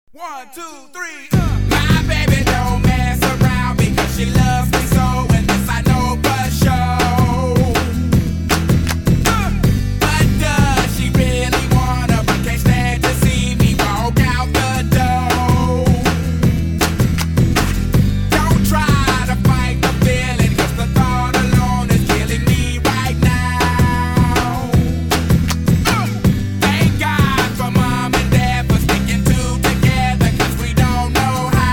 One, two, three. My baby don't mess around because she loves me so, and this I know for sure. But does she really wanna? But can't stand to see me walk out the door. Don't try to fight the feeling, 'cause the thought alone is killing me right now. Thank God for mom and dad for sticking two together, 'cause we don't know how.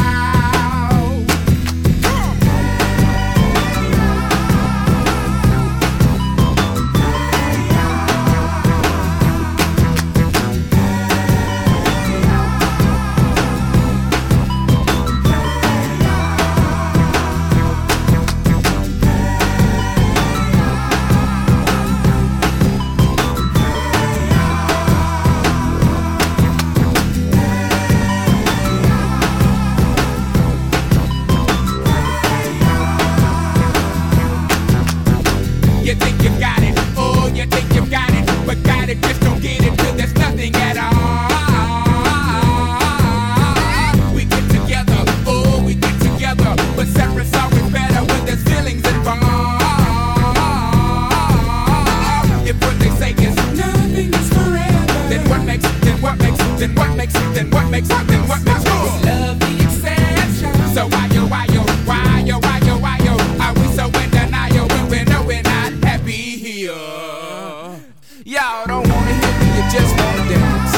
You think you got it, oh, you think you got it, but got it, just don't get it till there's nothing at all. We get together, oh, we get together, but separate's always better when there's feelings involved. If what they say is nothing is forever, then what makes us love the exception? So why yo, are we so in denial when we know we're not happy here? Y'all don't wanna hear me, you just wanna dance.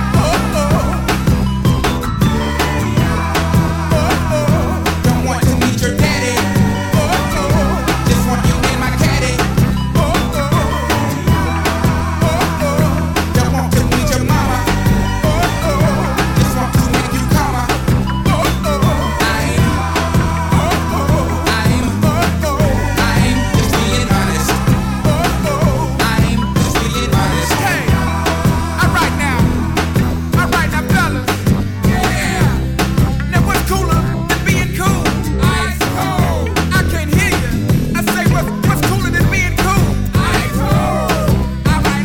Don't want to meet your daddy. Just want you in my caddy. Don't want to meet your mama. Just want to make you calmer. I'm just being honest. I'm just being honest. Hey, alright now, fellas. Yeah. Now what's cooler than being cool? Ice cold. I can't hear you. I say what's cooler than being cool? Ice cold. Alright.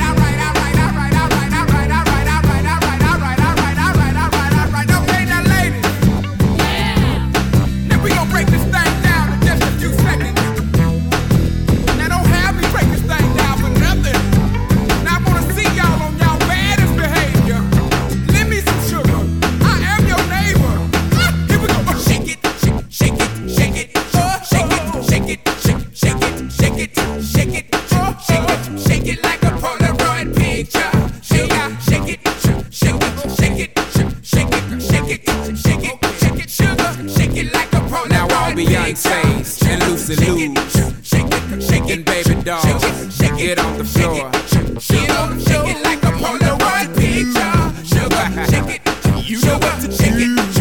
Okay, now ladies. Yeah. Now we gon' break this thing down in just a few seconds. Now don't have me break this thing down for nothing. Now I wanna see y'all on y'all baddest behavior. Lend me some sugar. I am your neighbor. Here we go. Shake it, shake it, shake it, shake it, shake it, shake it, shake it, shake it, shake it, shake it like a Polaroid picture. Shake it, shake it, shake it, shake it, shake it, shake it, shake it, shake it, sugar, shake it like a Polaroid picture. Now all Beyonce's and Lucy Lou's shaking baby dolls, get on the floor. Shake it like a Polaroid picture. Sugar, shake it, you know what to shake it.